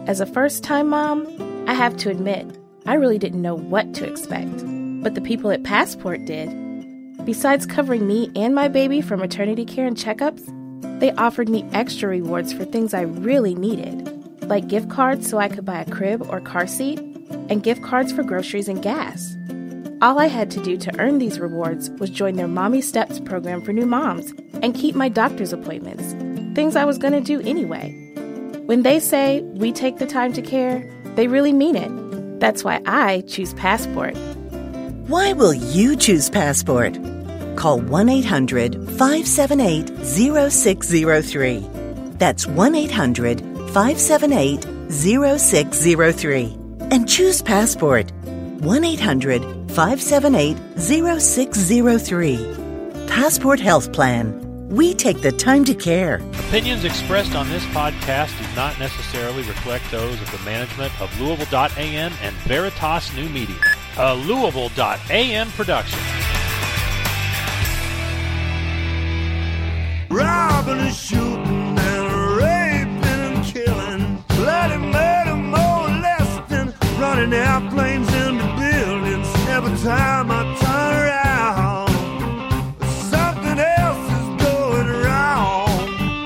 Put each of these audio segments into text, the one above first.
As a first-time mom, I have to admit, I really didn't know what to expect. But the people at Passport did. Besides covering me and my baby for maternity care and checkups, they offered me extra rewards for things I really needed, like gift cards so I could buy a crib or car seat, and gift cards for groceries and gas. All I had to do to earn these rewards was join their Mommy Steps program for new moms and keep my doctor's appointments, things I was going to do anyway. When they say we take the time to care, they really mean it. That's why I choose Passport. Why will you choose Passport? Call 1-800-578-0603. That's 1-800-578-0603. And choose Passport. 1-800-578-0603. Passport Health Plan. We take the time to care. Opinions expressed on this podcast do not necessarily reflect those of the management of Louisville.am and Veritas New Media, a Louisville.am production. Robbing and shooting and raping and killing, bloody murder, molesting, running airplanes into buildings. Every time I turn around, something else is going wrong.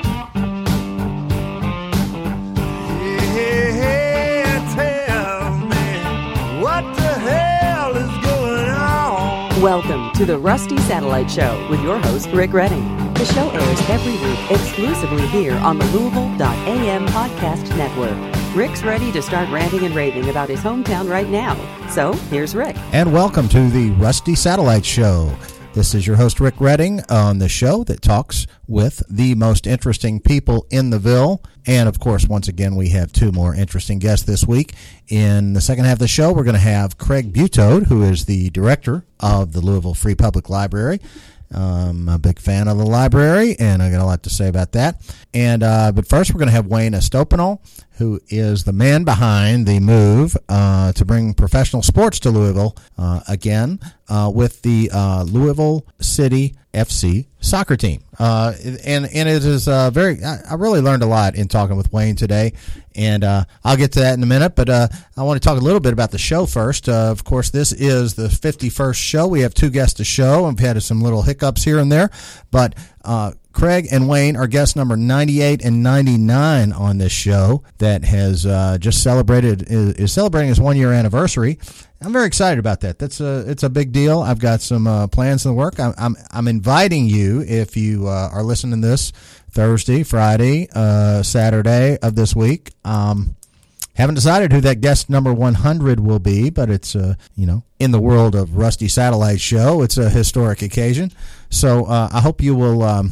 Yeah, tell me, what the hell is going on? Welcome to the Rusty Satellite Show with your host, Rick Redding. The show airs every week exclusively here on the Louisville.am podcast network. Rick's ready to start ranting and raving about his hometown right now. So, here's Rick. And welcome to the Rusty Satellite Show. This is your host, Rick Redding, on the show that talks with the most interesting people in the Ville. And, of course, once again, we have two more interesting guests this week. In the second half of the show, we're going to have Craig Butode, who is the director of the Louisville Free Public Library. I'm a big fan of the library, and I got a lot to say about that. And but first, we're going to have Wayne Estopanol, who is the man behind the move to bring professional sports to Louisville again with the Louisville City FC soccer team. And it is I really learned a lot in talking with Wayne today, and I'll get to that in a minute, but I want to talk a little bit about the show first. Of course, this is the 51st show. We have two guests to show, and we've had some little hiccups here and there, but Craig and Wayne are guests number 98 and 99 on this show that has just is celebrating its 1-year anniversary. I'm very excited about that. It's a big deal. I've got some plans in the work. I'm inviting you, if you are listening to this Thursday, Friday, Saturday of this week. Haven't decided who that guest number 100 will be, but it's in the world of Rusty Satellite Show, it's a historic occasion. So I hope you will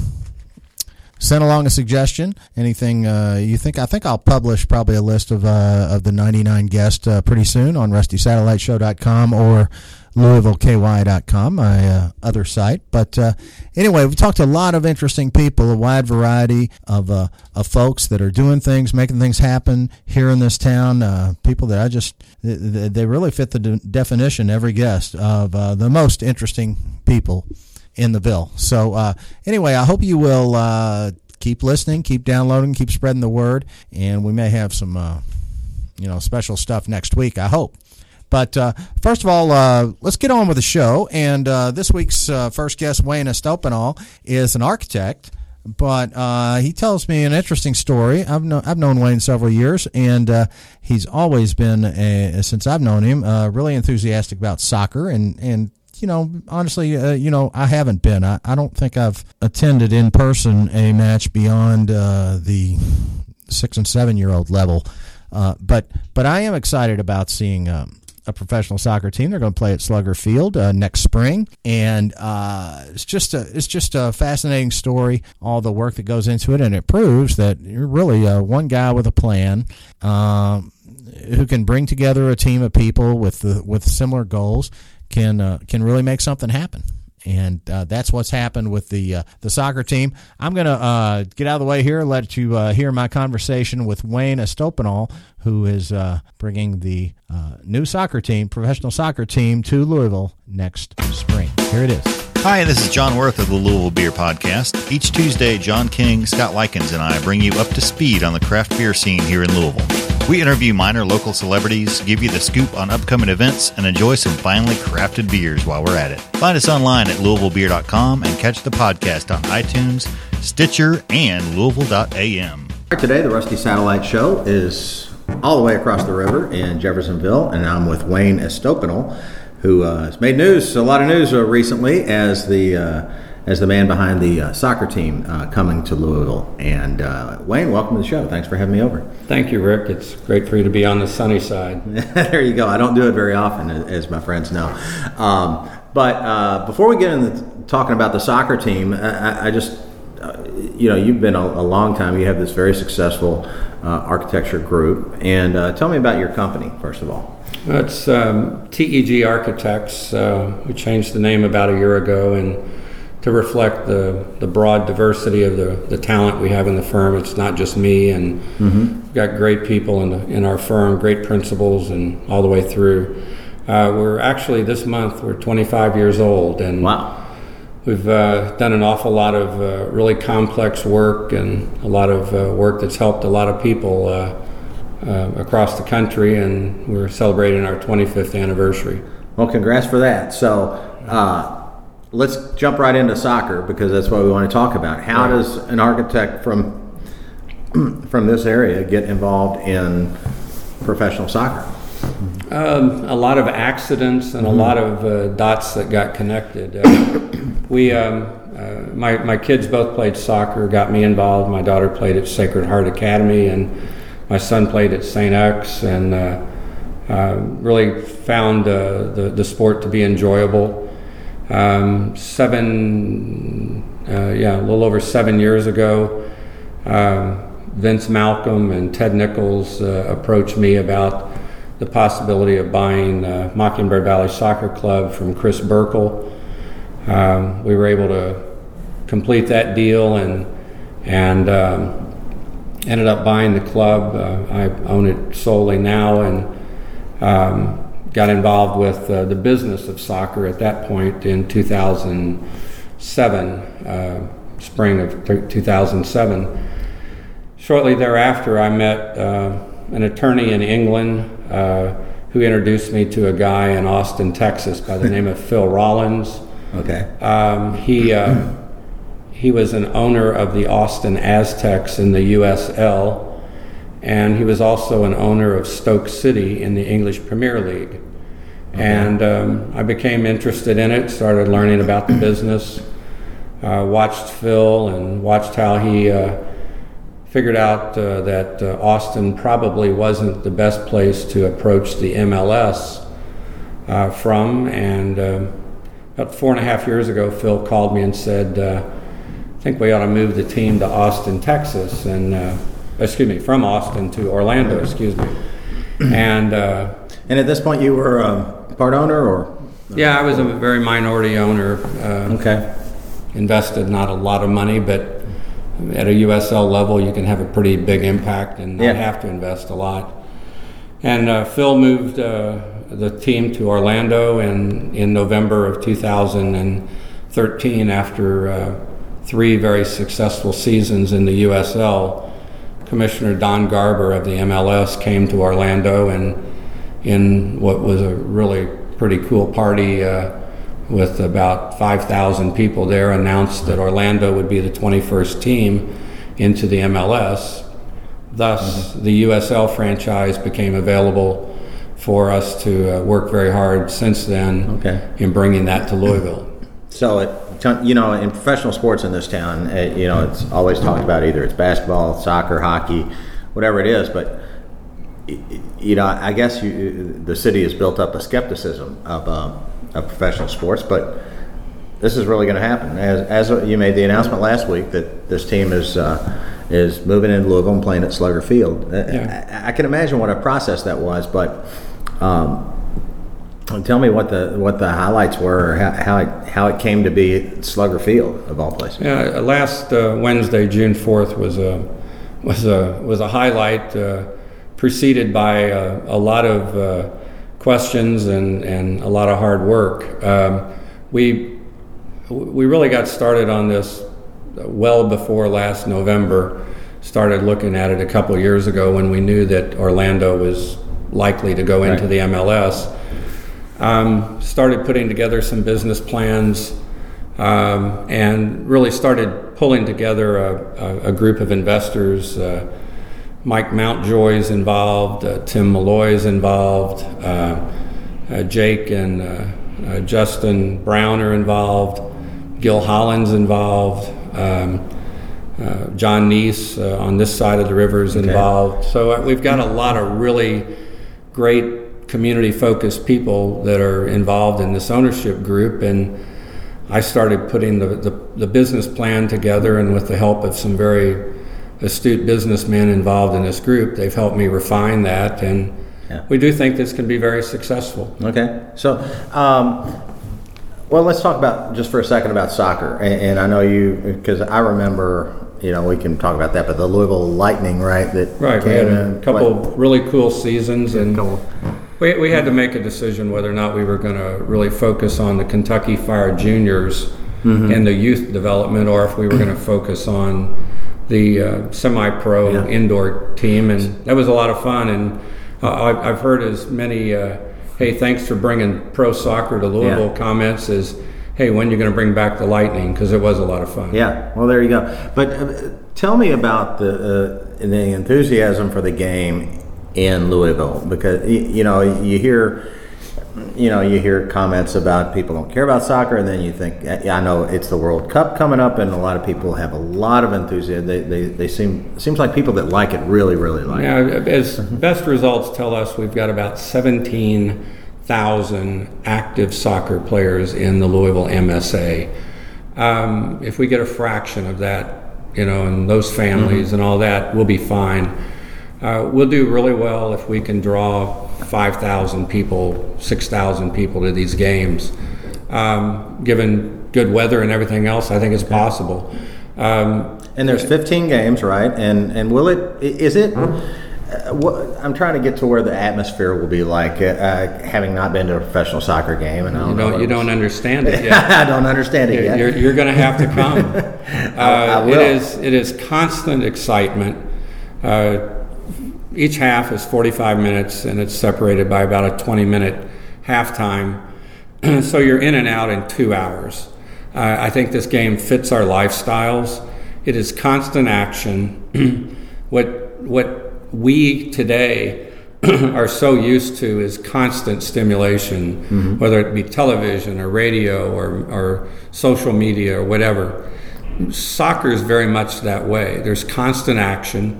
send along a suggestion, anything you think. I think I'll publish probably a list of the 99 guests pretty soon on rustysatelliteshow.com or LouisvilleKY.com, my other site. But anyway, we've talked to a lot of interesting people, a wide variety of folks that are doing things, making things happen here in this town. People that they really fit the definition, every guest, of the most interesting people in the Ville. So anyway, I hope you will keep listening, keep downloading, keep spreading the word, and we may have some special stuff next week, I hope. But first of all, let's get on with the show. And this week's first guest, Wayne Estopanol, is an architect, but he tells me an interesting story. I've known Wayne several years, and he's always been, since I've known him, really enthusiastic about soccer. And honestly, I haven't been. I don't think I've attended in person a match beyond the 6 and 7-year-old level. But I am excited about seeing a professional soccer team. They're going to play at Slugger Field next spring, and it's just a fascinating story. All the work that goes into it, and it proves that you're really one guy with a plan who can bring together a team of people with similar goals. Can really make something happen. And that's what's happened with the soccer team. I'm going to get out of the way here and let you hear my conversation with Wayne Estopanol, who is bringing the new soccer team, professional soccer team, to Louisville next spring. Here it is. Hi, this is John Worth of the Louisville Beer Podcast. Each Tuesday, John King, Scott Likens, and I bring you up to speed on the craft beer scene here in Louisville. We interview minor local celebrities, give you the scoop on upcoming events, and enjoy some finely crafted beers while we're at it. Find us online at LouisvilleBeer.com and catch the podcast on iTunes, Stitcher, and Louisville.am. Today, the Rusty Satellite Show is all the way across the river in Jeffersonville, and I'm with Wayne Estopinal, who has made news, a lot of news recently, as the man behind the soccer team coming to Louisville. And Wayne, welcome to the show. Thanks for having me over. Thank you, Rick. It's great for you to be on the sunny side. There you go. I don't do it very often, as my friends know. But before we get into talking about the soccer team, I just, you've been a long time. You have this very successful architecture group. And tell me about your company, first of all. It's TEG Architects. We changed the name about a year ago, and to reflect the broad diversity of the talent we have in the firm. It's not just me, and we've got great people in our firm, great principals, and all the way through. We're actually, this month, we're 25 years old, and wow. We've done an awful lot of really complex work, and a lot of work that's helped a lot of people across the country, and we're celebrating our 25th anniversary. Well, congrats for that. So let's jump right into soccer, because that's what we want to talk about. How does an architect from this area get involved in professional soccer? A lot of accidents and a lot of dots that got connected. My kids both played soccer, got me involved. My daughter played at Sacred Heart Academy, and my son played at St. X, and really found the sport to be enjoyable. A little over 7 years ago, Vince Malcolm and Ted Nichols approached me about the possibility of buying Mockingbird Valley Soccer Club from Chris Burkle. We were able to complete that deal and ended up buying the club. I own it solely now, and got involved with the business of soccer at that point in 2007, spring of 2007. Shortly thereafter, I met an attorney in England who introduced me to a guy in Austin, Texas by the name of Phil Rollins. Okay. He was an owner of the Austin Aztecs in the USL, and he was also an owner of Stoke City in the English Premier League. Okay. And I became interested in it, started learning about the business, watched Phil and watched how he figured out that Austin probably wasn't the best place to approach the MLS from. And about 4.5 years ago, Phil called me and said, I think we ought to move the team to Austin, Texas, and from Austin to Orlando, And at this point, you were part owner, or? Yeah, I was a very minority owner. Okay. Invested not a lot of money, but at a USL level, you can have a pretty big impact and not have to invest a lot. And Phil moved the team to Orlando in November of 2013 after 3 very successful seasons in the USL. Commissioner Don Garber of the MLS came to Orlando, and in what was a really pretty cool party with about 5,000 people there, announced that Orlando would be the 21st team into the MLS. Thus, the USL franchise became available for us to work very hard since then in bringing that to Louisville. So, in professional sports in this town, it's always talked about, either it's basketball, soccer, hockey, whatever it is, but I guess the city has built up a skepticism of professional sports, but this is really going to happen. As you made the announcement last week that this team is moving into Louisville and playing at Slugger Field. I can imagine what a process that was, but tell me what the highlights were, or how it came to be at Slugger Field, of all places. Yeah, last Wednesday, June 4th, was a highlight, preceded by a lot of questions and a lot of hard work. We really got started on this well before last November. started looking at it a couple of years ago when we knew that Orlando was likely to go into the MLS. Started putting together some business plans and really started pulling together a group of investors. Mike Mountjoy's involved, Tim Malloy's involved, Jake and Justin Brown are involved, Gil Holland's involved, John Neese on this side of the river is involved. So we've got a lot of really great community-focused people that are involved in this ownership group, and I started putting the business plan together, and with the help of some very astute businessmen involved in this group, they've helped me refine that, and we do think this can be very successful. Okay, so well, let's talk about just for a second about soccer, and I know you, because I remember, we can talk about that, but the Louisville Lightning, right? We had a couple really cool seasons, and we had to make a decision whether or not we were going to really focus on the Kentucky Fire Juniors and the youth development, or if we were going to focus on the semi-pro indoor team, and that was a lot of fun. And I've heard as many hey, thanks for bringing pro soccer to Louisville comments as, hey, when are you going to bring back the Lightning? Because it was a lot of fun. Yeah, well, there you go. But tell me about the enthusiasm for the game in Louisville, because you hear comments about people don't care about soccer, and then you think, I know it's the World Cup coming up, and a lot of people have a lot of enthusiasm. They seems like people that like it really like it. As best results tell us, we've got about 17,000 active soccer players in the Louisville MSA. If we get a fraction of that, and those families and all that, we'll be fine. We'll do really well if we can draw 5,000 people, 6,000 people to these games. Given good weather and everything else, I think it's possible. And there's 15 games, right? And will I'm trying to get to where the atmosphere will be like, having not been to a professional soccer game. And you don't understand it yet. I don't understand it yet. You're going to have to come. I will. It is constant excitement. Each half is 45 minutes, and it's separated by about a 20-minute halftime. So you're in and out in 2 hours. I think this game fits our lifestyles. It is constant action. What we today are so used to is constant stimulation, whether it be television or radio or social media or whatever. Soccer is very much that way. There's constant action.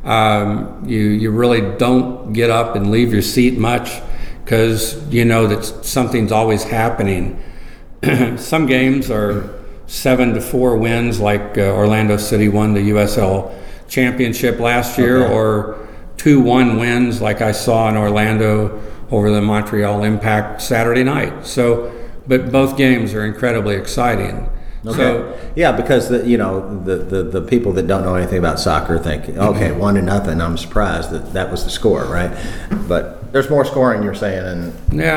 You really don't get up and leave your seat much, because you know that something's always happening. Some games are 7-4 wins, like Orlando City won the USL Championship last year, or 2-1 wins, like I saw in Orlando over the Montreal Impact Saturday night. So, but both games are incredibly exciting. Okay. So, yeah, because the people that don't know anything about soccer think, okay, 1-0. I'm surprised that was the score, right? But there's more scoring, you're saying, and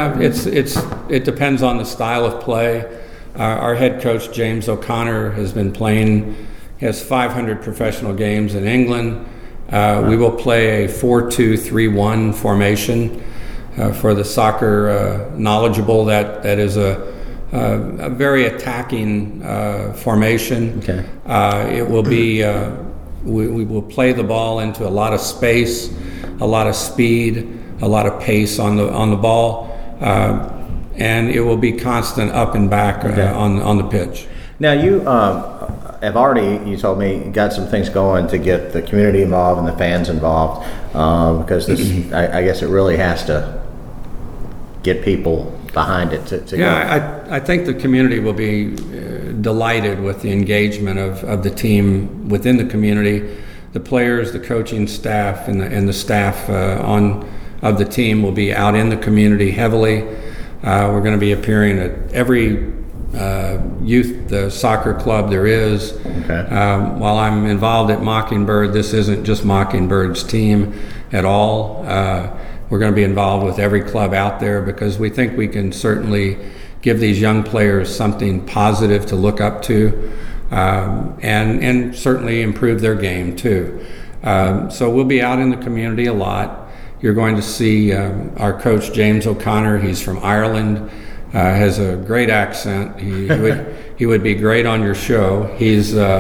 it depends on the style of play. Our head coach James O'Connor has been playing. He has 500 professional games in England. We will play a 4-2-3-1 formation for the soccer knowledgeable. That is a very attacking formation. Okay. It will be, we will play the ball into a lot of space, a lot of speed, a lot of pace on the ball, and it will be constant up and back on the pitch. Now you have already, you told me, got some things going to get the community involved and the fans involved, because this, I guess it really has to get people behind it to go. I think the community will be delighted with the engagement of the team within the community. The players, the coaching staff, and the staff of the team will be out in the community heavily. We're going to be appearing at every youth soccer club there is. Okay. While I'm involved at Mockingbird, this isn't just Mockingbird's team at all. We're going to be involved with every club out there, because we think we can certainly give these young players something positive to look up to. and certainly improve their game too. So we'll be out in the community a lot. You're going to see our coach, James O'Connor. He's from Ireland, has a great accent. He would be great on your show. He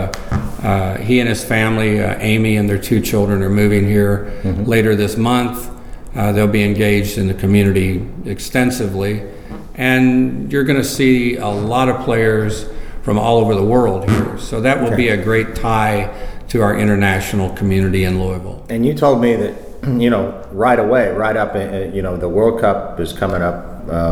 and his family, Amy and their 2 children, are moving here later this month. They'll be engaged in the community extensively. And you're going to see a lot of players from all over the world here. So that will be a great tie to our international community in Louisville. And you told me that, right away, right up, the World Cup is coming up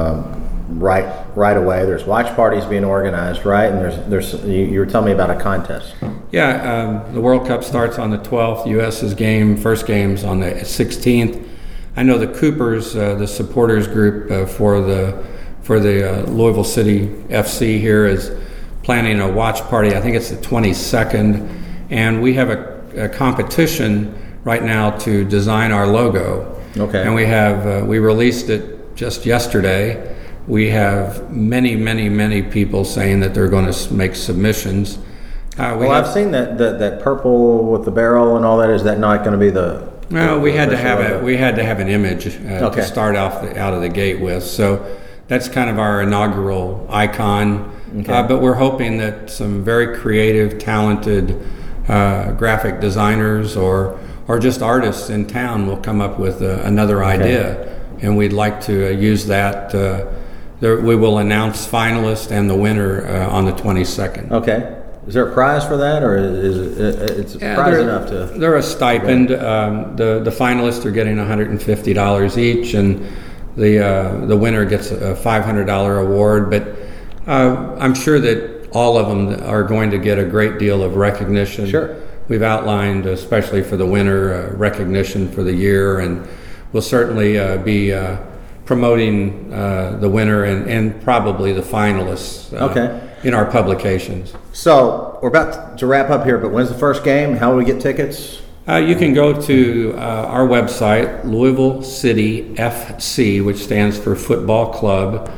right away. There's watch parties being organized, right? And there's you were telling me about a contest. Yeah, the World Cup starts on the 12th. U.S.'s first game's on the 16th. I know the Coopers, the supporters group for the Louisville City FC here, is planning a watch party. I think it's the 22nd, and we have a competition right now to design our logo. Okay. And we released it just yesterday. We have many people saying that they're going to make submissions. I've seen that purple with the barrel and all that. Is that not going to be the? Well, we had to have an image to start off out of the gate with. So that's kind of our inaugural icon. Okay. But we're hoping that some very creative, talented graphic designers or just artists in town will come up with another idea, and we'd like to use that. We will announce finalists and the winner on the 22nd. Okay. Is there a prize for that, or is it's prize enough to? They're a stipend. The finalists are getting $150 each, and the winner gets a $500 award. But I'm sure that all of them are going to get a great deal of recognition. Sure. We've outlined, especially for the winner, recognition for the year, and we'll certainly be promoting the winner and probably the finalists in our publications. So we're about to wrap up here, but when's the first game? How do we get tickets? You can go to our website, Louisville City FC, which stands for Football Club,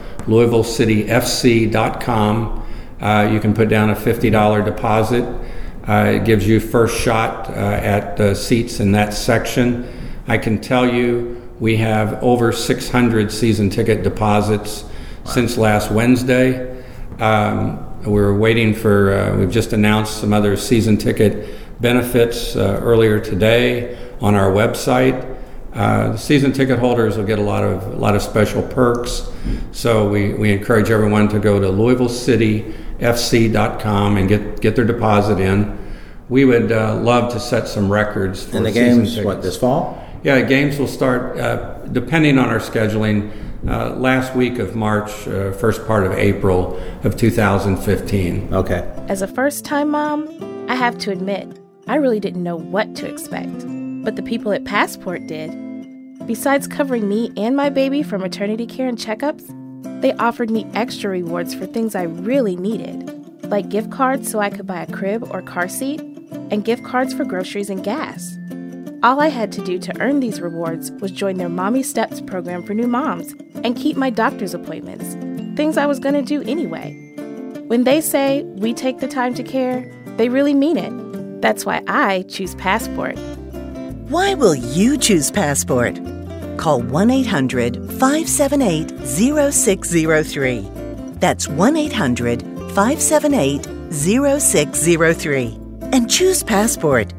LouisvilleCityFC.com. You can put down a $50 deposit. It gives you first shot at the seats in that section. I can tell you we have over 600 season ticket deposits since last Wednesday. We're waiting for, we've just announced some other season ticket benefits earlier today on our website. The season ticket holders will get a lot of special perks. So we encourage everyone to go to LouisvilleCityFC.com and get their deposit in. We would love to set some records for and the season games. tickets. What, this fall? Yeah, games will start depending on our scheduling. Last week of March, first part of April of 2015. Okay. As a first-time mom, I have to admit, I really didn't know what to expect. But the people at Passport did. Besides covering me and my baby for maternity care and checkups, they offered me extra rewards for things I really needed, like gift cards so I could buy a crib or car seat, and gift cards for groceries and gas. All I had to do to earn these rewards was join their Mommy Steps program for new moms and keep my doctor's appointments, things I was going to do anyway. When they say we take the time to care, they really mean it. That's why I choose Passport. Why will you choose Passport? Call 1-800-578-0603. That's 1-800-578-0603. And choose Passport.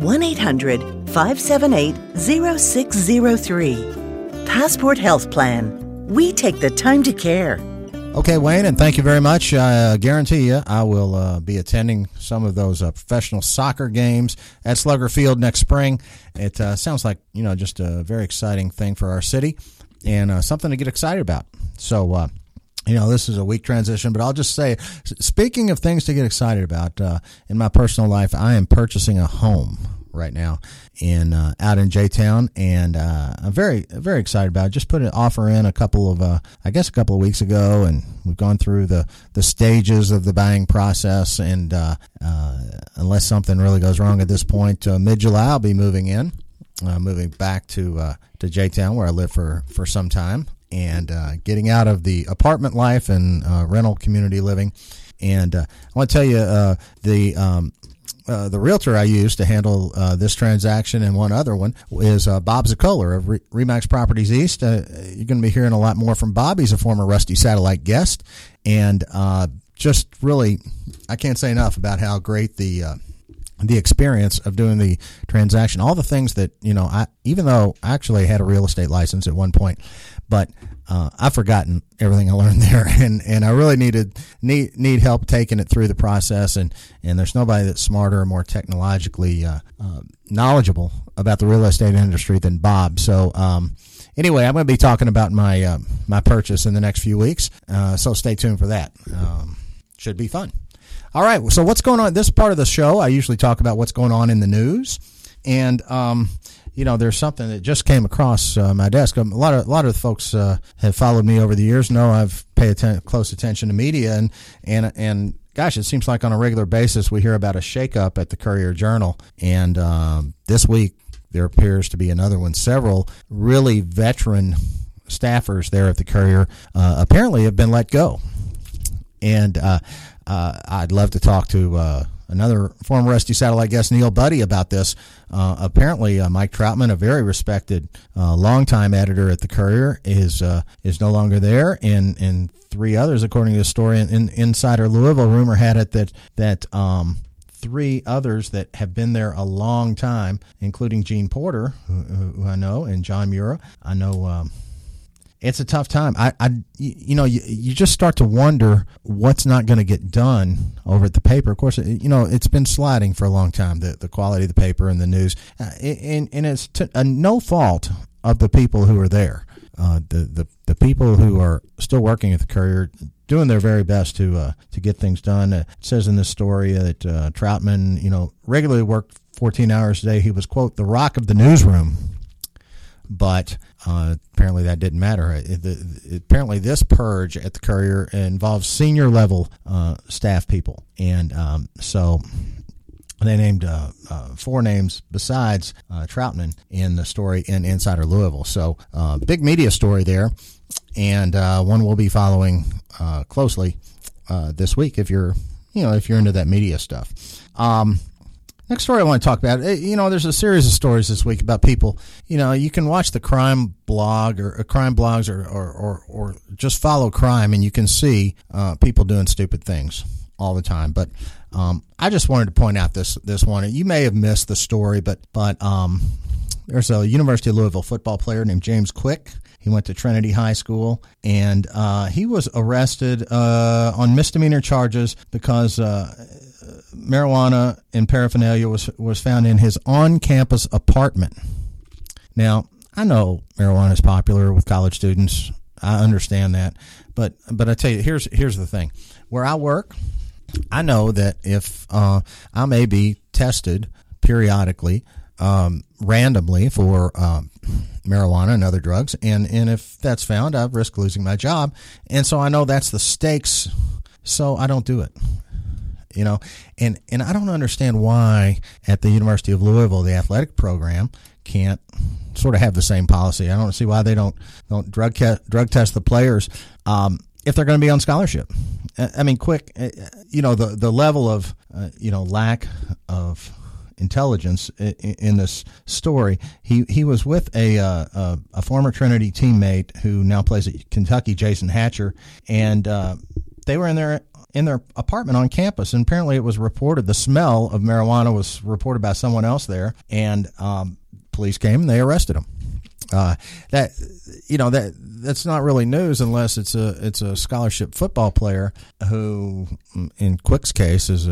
1-800-578-0603. Passport Health Plan. We take the time to care. Okay, Wayne, and thank you very much. I guarantee you I will be attending some of those professional soccer games at Slugger Field next spring. It sounds like, just a very exciting thing for our city and something to get excited about. So, this is a weak transition, but I'll just say, speaking of things to get excited about, in my personal life, I am purchasing a home right now out in J-Town, and I'm very, very excited about it. Just put an offer in a couple of weeks ago, and we've gone through the stages of the buying process, and unless something really goes wrong at this point, mid-July I'll be moving back to J-Town, where I lived for some time, and getting out of the apartment life and rental community living. And I want to tell you the realtor I used to handle this transaction and one other one is Bob Zakoler of Remax Properties East. You're going to be hearing a lot more from Bob. He's a former Rusty Satellite guest, and just really, I can't say enough about how great the experience of doing the transaction, all the things that, even though I actually had a real estate license at one point, but I've forgotten everything I learned there, and I really need help taking it through the process, and there's nobody that's smarter or more technologically knowledgeable about the real estate industry than Bob. So anyway, I'm going to be talking about my purchase in the next few weeks, so stay tuned for that. Should be fun. All right, so what's going on? This part of the show, I usually talk about what's going on in the news, and there's something that just came across my desk. A lot of the folks have followed me over the years know I've paid close attention to media, and gosh, it seems like on a regular basis we hear about a shakeup at the Courier-Journal, and this week there appears to be another one. Several really veteran staffers there at the Courier apparently have been let go, and I'd love to talk to another former Rusty Satellite guest, Neil Buddy, about this. Apparently, Mike Troutman, a very respected longtime editor at the Courier, is no longer there, and three others, according to the story in Insider Louisville, rumor had it that three others that have been there a long time, including Gene Porter, who I know, and John Mura. I know. It's a tough time. You just start to wonder what's not going to get done over at the paper. Of course, it's been sliding for a long time, the quality of the paper and the news, and it's no fault of the people who are there. The people who are still working at the Courier doing their very best to get things done. It says in this story that Troutman, regularly worked 14 hours a day. He was, quote, the rock of the newsroom. But apparently that didn't matter. Apparently this purge at the Courier involves senior level staff people, and so they named four names besides Troutman in the story in Insider Louisville. So big media story there, and one we'll be following closely this week if you're into that media stuff. Next story I want to talk about, there's a series of stories this week about people, you can watch the crime blog or crime blogs or just follow crime, and you can see people doing stupid things all the time. But I just wanted to point out this one. You may have missed the story, but there's a University of Louisville football player named James Quick. He went to Trinity High School, and he was arrested on misdemeanor charges because marijuana and paraphernalia was found in his on-campus apartment. Now, I know marijuana is popular with college students. I understand that, but I tell you, here's the thing. Where I work, I know that if I may be tested periodically, randomly for marijuana and other drugs, and if that's found, I risk losing my job, and so I know that's the stakes, so I don't do it. And I don't understand why at the University of Louisville the athletic program can't sort of have the same policy. I don't see why they don't drug test the players if they're going to be on scholarship. I mean, Quick, the level of lack of intelligence in this story. He was with a former Trinity teammate who now plays at Kentucky, Jason Hatcher, and they were in their apartment on campus, and apparently it was reported, the smell of marijuana was reported by someone else there, and police came and they arrested him. That's not really news unless it's a scholarship football player who, in Quick's case, is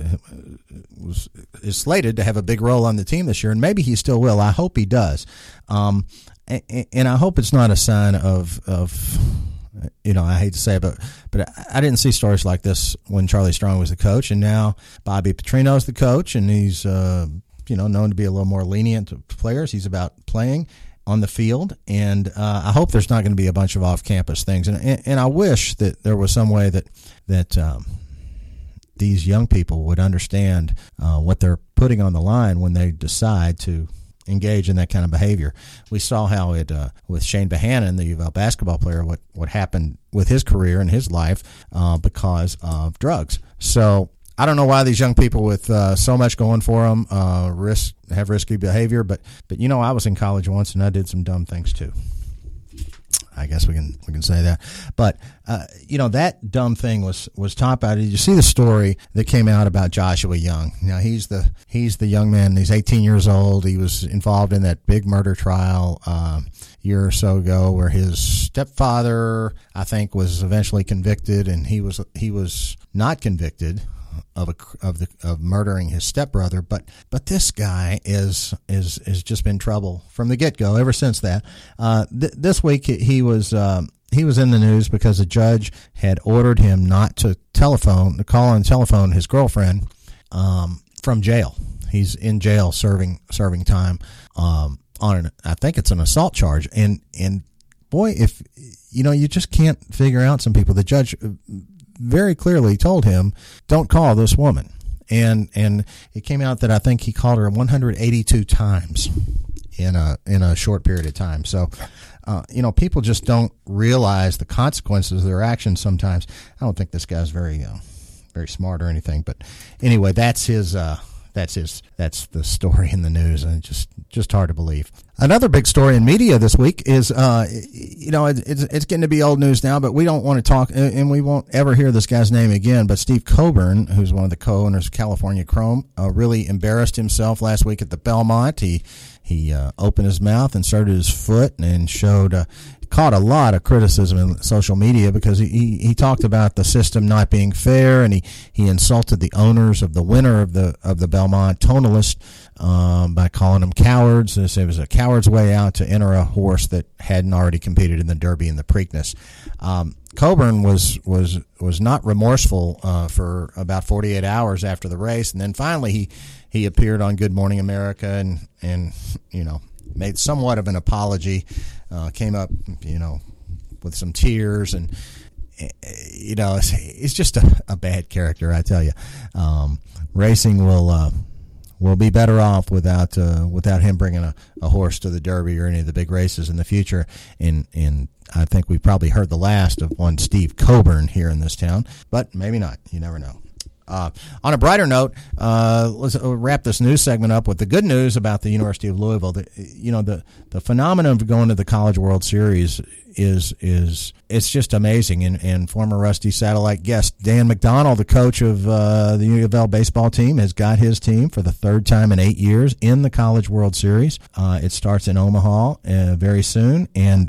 slated to have a big role on the team this year, and maybe he still will. I hope he does, and I hope it's not a sign of I hate to say it, but I didn't see stories like this when Charlie Strong was the coach, and now Bobby Petrino's the coach, and he's known to be a little more lenient to players. He's about playing on the field, and I hope there's not going to be a bunch of off-campus things, and I wish that there was some way that these young people would understand what they're putting on the line when they decide to engage in that kind of behavior. We saw how it with Shane Bohannon, the U of L basketball player, what happened with his career and his life because of drugs. So I don't know why these young people with so much going for them have risky behavior, but I was in college once and I did some dumb things too. I guess we can say that. But that dumb thing was talked about. Did you see the story that came out about Joshua Young? Now he's the young man. He's 18 years old. He was involved in that big murder trial a year or so ago, where his stepfather, I think, was eventually convicted, and he was not convicted of murdering his stepbrother, but this guy is just been trouble from the get-go ever since that. This week he was in the news because a judge had ordered him not to call on telephone his girlfriend from jail. He's in jail serving time on I think it's an assault charge, and boy, if you just can't figure out some people. The judge very clearly told him, don't call this woman. And it came out that I think he called her 182 times in a short period of time. So, people just don't realize the consequences of their actions sometimes. I don't think this guy's very smart or anything, but anyway, that's the story in the news, and just hard to believe. Another big story in media this week is, it's getting to be old news now, but we don't want to talk, and we won't ever hear this guy's name again, but Steve Coburn, who's one of the co-owners of California Chrome, really embarrassed himself last week at the Belmont. He opened his mouth, inserted his foot, and caught a lot of criticism in social media because he talked about the system not being fair, and he insulted the owners of the winner of the Belmont Tonalist by calling them cowards. It was a coward's way out to enter a horse that hadn't already competed in the Derby and the Preakness. Coburn was not remorseful for about 48 hours after the race, and then finally he appeared on Good Morning America and made somewhat of an apology. Came up, with some tears, and it's just a bad character, I tell you. Racing will be better off without him bringing a horse to the Derby or any of the big races in the future. And I think we've probably heard the last of one Steve Coburn here in this town, but maybe not. You never know. On a brighter note, let's wrap this news segment up with the good news about the University of Louisville. The phenomenon of going to the College World Series is it's just amazing. And former Rusty Satellite guest Dan McDonald, the coach of the U of L baseball team, has got his team for the third time in 8 years in the College World Series. It starts in Omaha very soon, and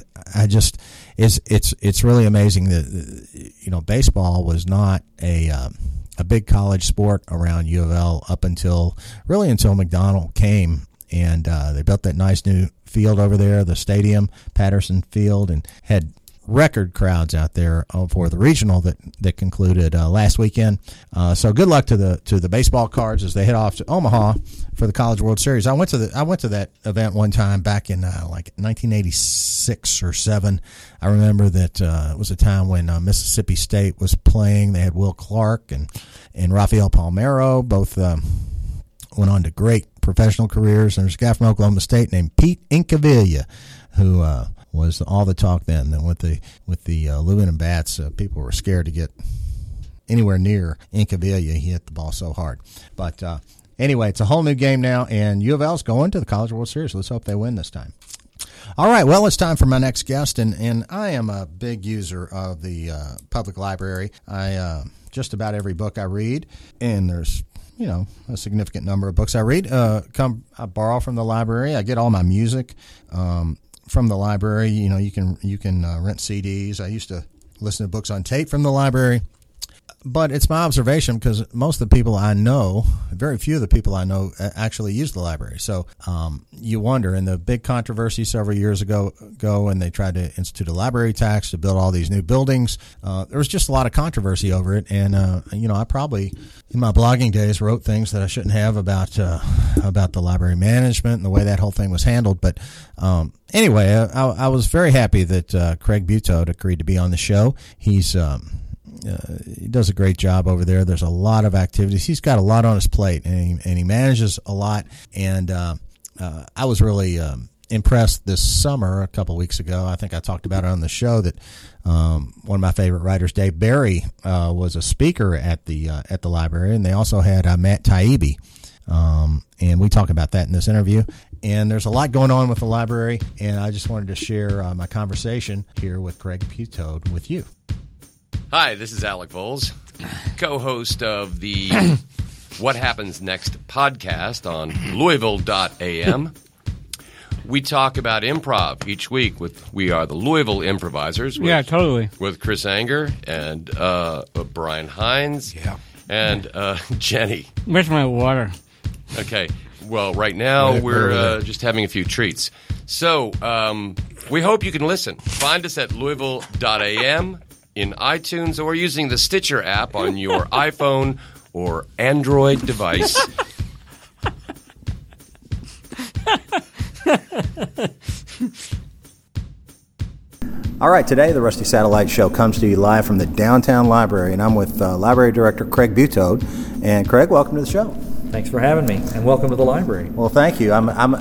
it's really amazing that baseball was not a big college sport around U of L up until McDonald came, and they built that nice new field over there, the stadium, Patterson Field, and had record crowds out there for the regional that concluded last weekend. So good luck to the baseball Cards as they head off to Omaha for the College World Series. I went to that event one time back in 1986 or 7. I remember that it was a time when Mississippi State was playing. They had Will Clark and Rafael Palmeiro, both went on to great professional careers. And there's a guy from Oklahoma State named Pete Incaviglia who was all the talk then. Then with the aluminum bats, people were scared to get anywhere near Incaviglia. He hit the ball so hard. But anyway, it's a whole new game now, and U of L's going to the College World Series. Let's hope they win this time. All right, well, it's time for my next guest, and I am a big user of the public library. Just about every book I read, and there's a significant number of books I read, I borrow from the library. I get all my music from the library. You can rent CDs. I used to listen to books on tape from the library. But it's my observation, because most of the people I know, very few of the people I know actually use the library. So you wonder, in the big controversy several years ago, when they tried to institute a library tax to build all these new buildings, there was just a lot of controversy over it. And, I probably, in my blogging days, wrote things that I shouldn't have about the library management and the way that whole thing was handled. But anyway, I was very happy that Craig Buteau agreed to be on the show. He does a great job over there. There's a lot of activities. He's got a lot on his plate, and he manages a lot. And I was really impressed this summer. A couple of weeks ago, I think I talked about it on the show that one of my favorite writers, Dave Barry, was a speaker at the library, and they also had Matt Taibbi, and we talk about that in this interview. And there's a lot going on with the library, and I just wanted to share my conversation here with Craig Butode with you. Hi, this is Alec Voles, co-host of the What Happens Next podcast on Louisville.am. We talk about improv each week we are the Louisville Improvisers. Totally. With Chris Anger and Brian Hines and Jenny. Where's my water? Okay. Well, right now we're just having a few treats. So we hope you can listen. Find us at Louisville.am in iTunes or using the Stitcher app on your iPhone or Android device. All right, today the Rusty Satellite Show comes to you live from the Downtown Library, and I'm with Library Director Craig Butode. And Craig, welcome to the show. Thanks for having me, and welcome to the library. Well, thank you.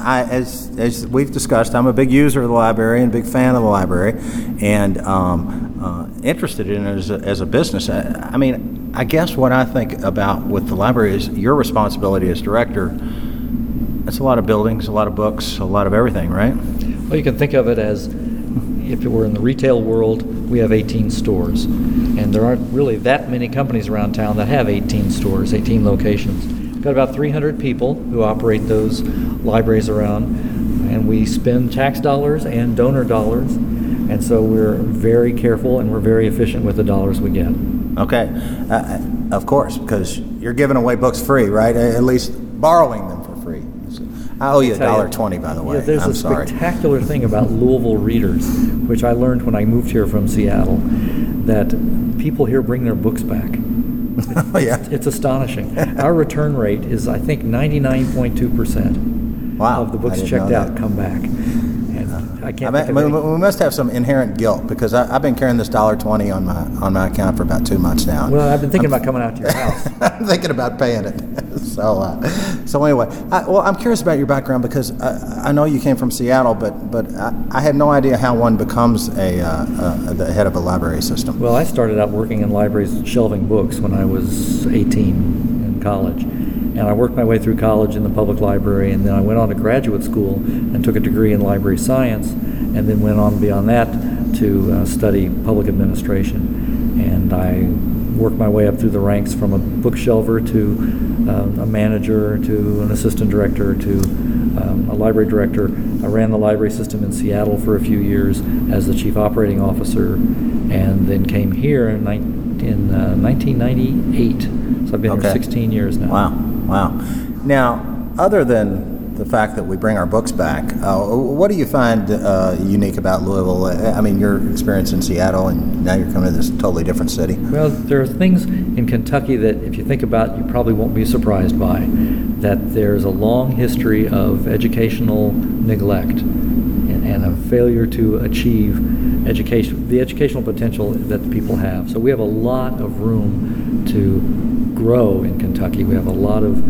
As we've discussed, I'm a big user of the library and a big fan of the library, and interested in it as a business. I guess what I think about with the library is your responsibility as director. It's a lot of buildings, a lot of books, a lot of everything, right? Well, you can think of it as if it were in the retail world, we have 18 stores, and there aren't really that many companies around town that have 18 stores, 18 locations. We've got about 300 people who operate those libraries around, and we spend tax dollars and donor dollars, and so we're very careful and we're very efficient with the dollars we get. Okay, of course, because you're giving away books free, right? At least borrowing them for free. I owe you $1.20, by the way. Yeah, there's I'm a sorry. spectacular thing about Louisville readers, which I learned when I moved here from Seattle, that people here bring their books back. It's astonishing. Our return rate is, I think, 99.2%. Wow. Of the books checked out come back. And I can't think of any. We must have some inherent guilt, because I've been carrying this $1.20 on my account for about 2 months now. Well, I've been thinking about coming out to your house. I'm thinking about paying it. So anyway, I'm curious about your background, because I know you came from Seattle, but I had no idea how one becomes the head of a library system. Well, I started out working in libraries shelving books when I was 18 in college. And I worked my way through college in the public library, and then I went on to graduate school and took a degree in library science, and then went on beyond that to study public administration. And I worked my way up through the ranks from a bookshelver to a manager to an assistant director to a library director. I ran the library system in Seattle for a few years as the chief operating officer, and then came here in 1998. So I've been here 16 years now. Wow. Now, other than the fact that we bring our books back, what do you find unique about Louisville? I mean, your experience in Seattle, and now you're coming to this totally different city. Well, there are things in Kentucky that, if you think about, you probably won't be surprised by. That there's a long history of educational neglect and a failure to achieve the educational potential that the people have. So we have a lot of room to grow in Kentucky. We have a lot of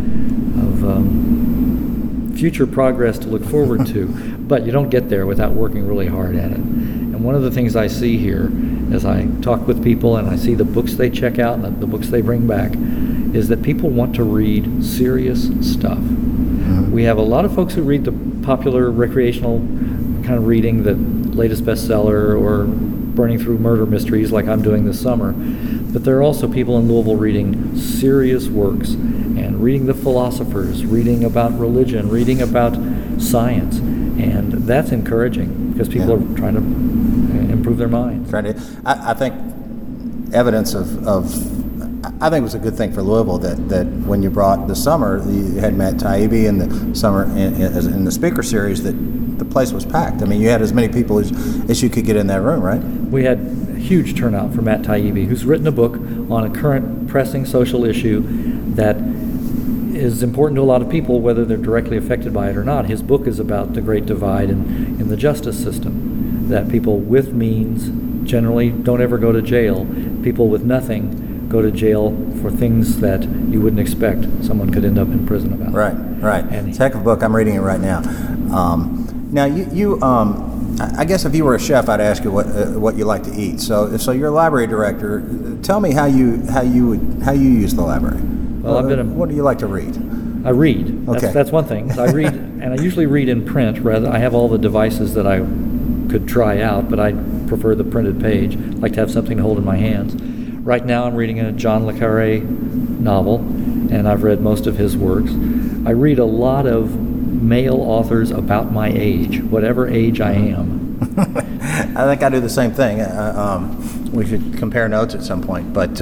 future progress to look forward to, but you don't get there without working really hard at it. And one of the things I see here as I talk with people and I see the books they check out and the books they bring back is that people want to read serious stuff. We have a lot of folks who read the popular recreational kind of reading, the latest bestseller or burning through murder mysteries like I'm doing this summer. But there are also people in Louisville reading serious works and reading the philosophers, reading about religion, reading about science. And that's encouraging because people are trying to improve their minds. I think evidence I think it was a good thing for Louisville that when you brought the summer, you had Matt Taibbi in the summer in the speaker series, that the place was packed. I mean, you had as many people as you could get in that room, right? We had a huge turnout for Matt Taibbi, who's written a book on a current pressing social issue that is important to a lot of people, whether they're directly affected by it or not. His book is about the great divide in the justice system, that people with means generally don't ever go to jail. People with nothing go to jail for things that you wouldn't expect someone could end up in prison about. Right. It's a heck of a book. I'm reading it right now. Now, you I guess if you were a chef, I'd ask you what you like to eat. So you're a library director. Tell me how you use the library. Well, what do you like to read? I read. That's one thing. I read, and I usually read in print. Rather, I have all the devices that I could try out, but I prefer the printed page. I like to have something to hold in my hands. Right now, I'm reading a John le Carré novel, and I've read most of his works. I read a lot of male authors about my age, whatever age I am. I think I do the same thing. We should compare notes at some point. But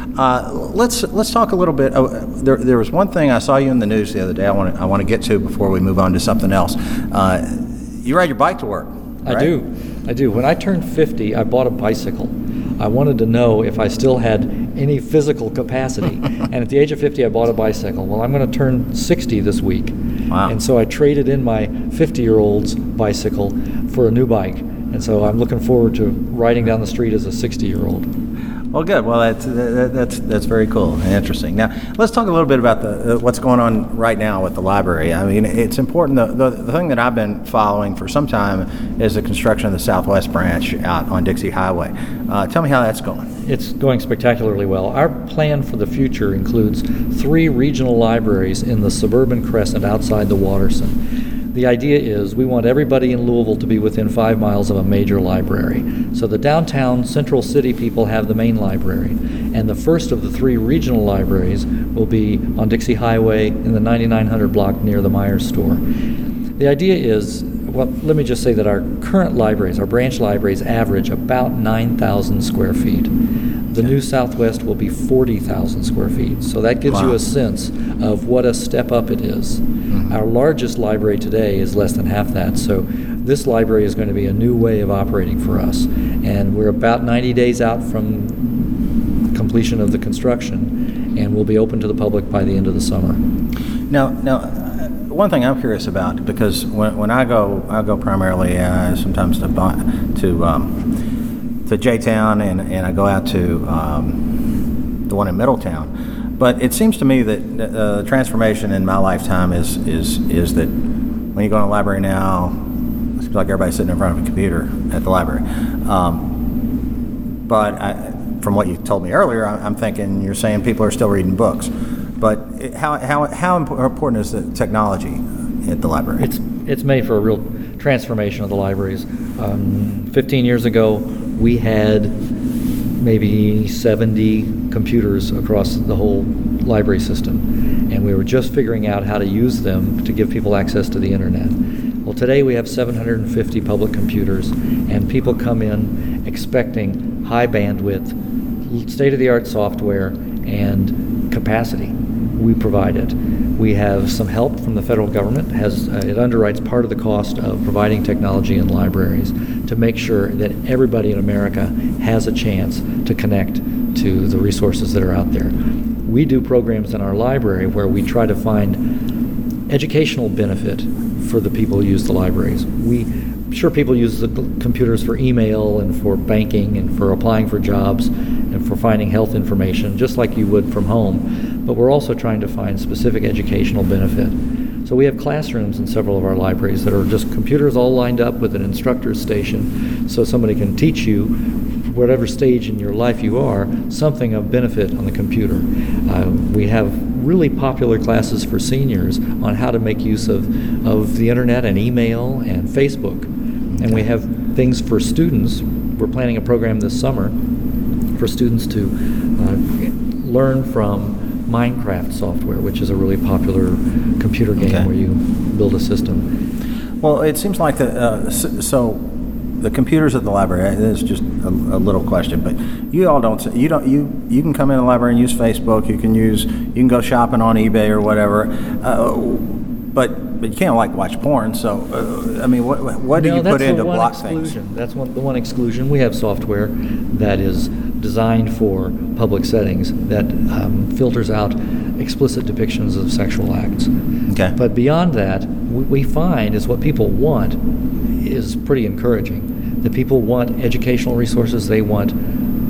let's talk a little bit. There was one thing I saw you in the news the other day. I want to get to before we move on to something else. You ride your bike to work. Right? I do. When I turned 50, I bought a bicycle. I wanted to know if I still had any physical capacity. And at the age of 50, I bought a bicycle. Well, I'm going to turn 60 this week. Wow. And so I traded in my 50-year-old's bicycle for a new bike. And so I'm looking forward to riding down the street as a 60-year-old. Well, good. Well, that's very cool and interesting. Now, let's talk a little bit about what's going on right now with the library. I mean, it's important. The thing that I've been following for some time is the construction of the Southwest branch out on Dixie Highway. Tell me how that's going. It's going spectacularly well. Our plan for the future includes 3 regional libraries in the suburban crescent outside the Watterson. The idea is we want everybody in Louisville to be within 5 miles of a major library. So the downtown Central City people have the main library, and the first of the 3 regional libraries will be on Dixie Highway in the 9900 block near the Myers store. The idea is, well, let me just say that our current libraries, our branch libraries, average about 9,000 square feet. The new Southwest will be 40,000 square feet. So that gives you a sense of what a step up it is. Mm-hmm. Our largest library today is less than half that. So this library is going to be a new way of operating for us. And we're about 90 days out from completion of the construction, and we'll be open to the public by the end of the summer. Now, one thing I'm curious about, because when I go primarily sometimes to J-Town, and I go out to the one in Middletown. But it seems to me that the transformation in my lifetime is that when you go in a library now, it seems like everybody's sitting in front of a computer at the library. From what you told me earlier, I'm thinking you're saying people are still reading books. But how important is the technology at the library? It's made for a real transformation of the libraries. 15 years ago, we had maybe 70 computers across the whole library system, and we were just figuring out how to use them to give people access to the internet. Well, today we have 750 public computers, and people come in expecting high bandwidth, state-of-the-art software, and capacity. We provide it. We have some help from the federal government. It underwrites part of the cost of providing technology in libraries to make sure that everybody in America has a chance to connect to the resources that are out there. We do programs in our library where we try to find educational benefit for the people who use the libraries. Sure, people use the computers for email and for banking and for applying for jobs and for finding health information, just like you would from home. But we're also trying to find specific educational benefit. So we have classrooms in several of our libraries that are just computers all lined up with an instructor's station, so somebody can teach you, whatever stage in your life you are, something of benefit on the computer. We have really popular classes for seniors on how to make use of the internet and email and Facebook. And we have things for students. We're planning a program this summer for students to learn from Minecraft software, which is a really popular computer game where you build a system. Well, it seems like the computers at the library. This is just a little question, but you you can come in the library and use Facebook. You can go shopping on eBay or whatever, but you can't watch porn. So I mean, what do you put in to block things? That's the one exclusion. We have software that is designed for public settings that filters out explicit depictions of sexual acts. Okay. But beyond that, we find is what people want is pretty encouraging. The people want educational resources. They want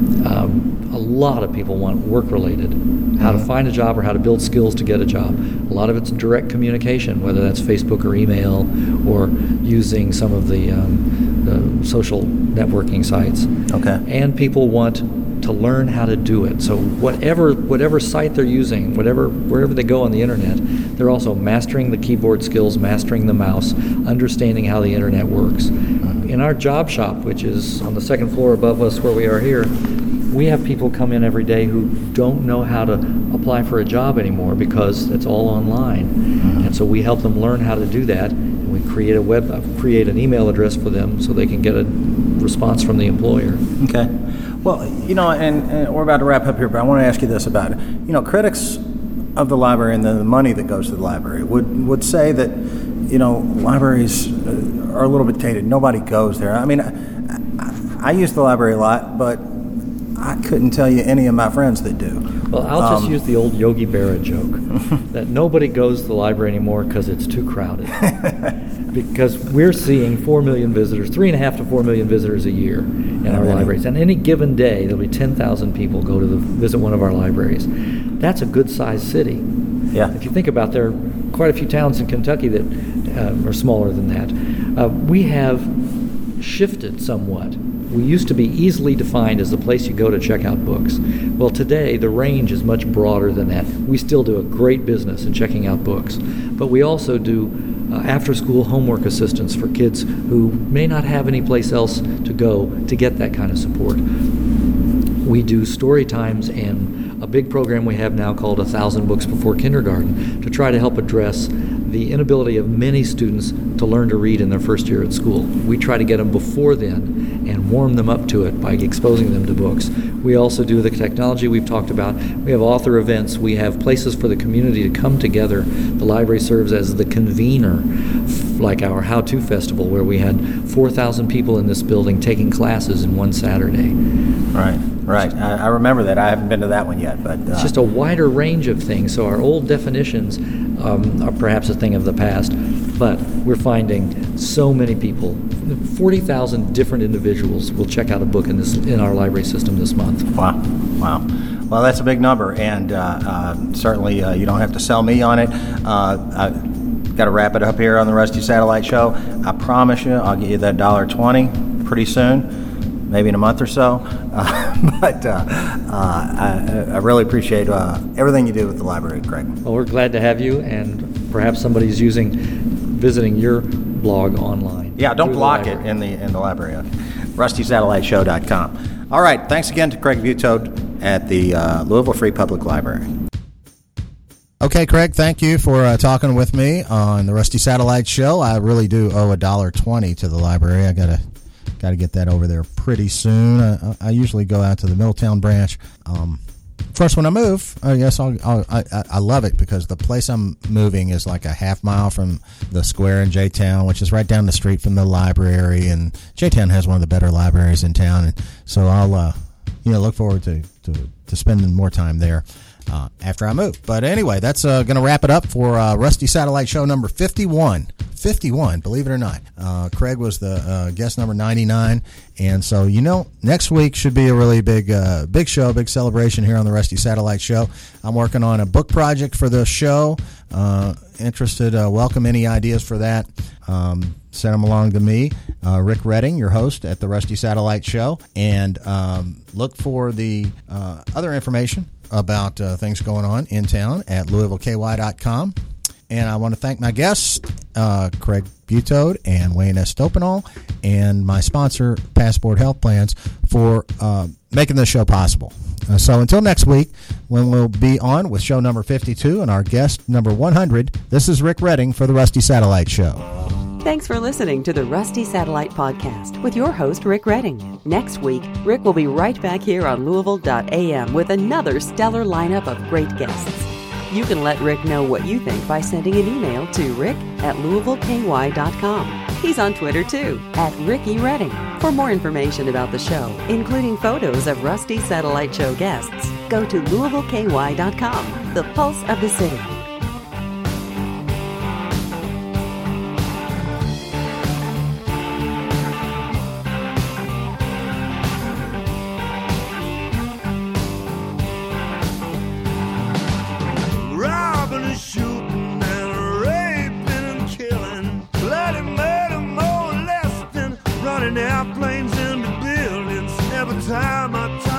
A lot of people want work-related, how to find a job or how to build skills to get a job. A lot of it's direct communication, whether that's Facebook or email or using some of the social networking sites. Okay. And people want to learn how to do it. So whatever site they're using, wherever they go on the internet, they're also mastering the keyboard skills, mastering the mouse, understanding how the internet works. In our job shop, which is on the second floor above us where we are here, we have people come in every day who don't know how to apply for a job anymore because it's all online. And so we help them learn how to do that. And we create an email address for them so they can get a response from the employer. Okay. Well, and we're about to wrap up here, but I want to ask you this about it. Critics of the library and the money that goes to the library would say that, libraries are a little bit dated. Nobody goes there. I mean, I use the library a lot, but I couldn't tell you any of my friends that do. Well, I'll just use the old Yogi Berra joke that nobody goes to the library anymore because it's too crowded. Because we're seeing 4 million visitors, 3.5 to 4 million visitors a year in our libraries. And any given day, there'll be 10,000 people go to visit one of our libraries. That's a good-sized city. Yeah. If you think about, there are quite a few towns in Kentucky that are smaller than that. We have shifted somewhat. We used to be easily defined as the place you go to check out books. Well, today, the range is much broader than that. We still do a great business in checking out books, but we also do after-school homework assistance for kids who may not have any place else to go to get that kind of support. We do story times and a big program we have now called 1,000 Books Before Kindergarten to try to help address the inability of many students to learn to read in their first year at school. We try to get them before then and warm them up to it by exposing them to books. We also do the technology we've talked about. We have author events. We have places for the community to come together. The library serves as the convener, like our How-To Festival, where we had 4,000 people in this building taking classes in one Saturday. Right. I remember that. I haven't been to that one yet, but it's just a wider range of things. So our old definitions are perhaps a thing of the past, but we're finding so many people, 40,000 different individuals will check out a book in our library system this month. Wow. Well, that's a big number, and certainly you don't have to sell me on it. I've got to wrap it up here on the Rusty Satellite Show. I promise you, I'll get you that $1.20 pretty soon, maybe in a month or so. But I really appreciate everything you do with the library, Craig. Well, we're glad to have you, and perhaps somebody's visiting your blog online. Yeah, don't block it in the library. RustySatelliteShow.com. All right, thanks again to Craig Butode at the Louisville Free Public Library. Okay, Craig, thank you for talking with me on the Rusty Satellite Show. I really do owe $1.20 to the library. I got to get that over there pretty soon. I usually go out to the Middletown branch. First, when I move, I love it because the place I'm moving is like a half mile from the square in J-Town, which is right down the street from the library. And J-Town has one of the better libraries in town, and so I'll look forward to spending more time there after I move. But anyway, that's going to wrap it up for Rusty Satellite Show number 51. 51, believe it or not. Craig was the guest number 99, and so next week should be a really big show, big celebration here on the Rusty Satellite Show. I'm working on a book project for the show. Interested, welcome any ideas for that. Send them along to me, Rick Redding, your host at the Rusty Satellite Show, and look for the other information about things going on in town at LouisvilleKY.com. And I want to thank my guests, Craig Butode and Wayne S. Stopinall, and my sponsor, Passport Health Plans, for making this show possible. So until next week, when we'll be on with show number 52 and our guest number 100, this is Rick Redding for the Rusty Satellite Show. Thanks for listening to the Rusty Satellite Podcast with your host, Rick Redding. Next week, Rick will be right back here on Louisville.am with another stellar lineup of great guests. You can let Rick know what you think by sending an email to rick@LouisvilleKY.com. He's on Twitter, too, @Ricky Redding. For more information about the show, including photos of Rusty Satellite Show guests, go to LouisvilleKY.com, the pulse of the city. airplanes into buildings every time I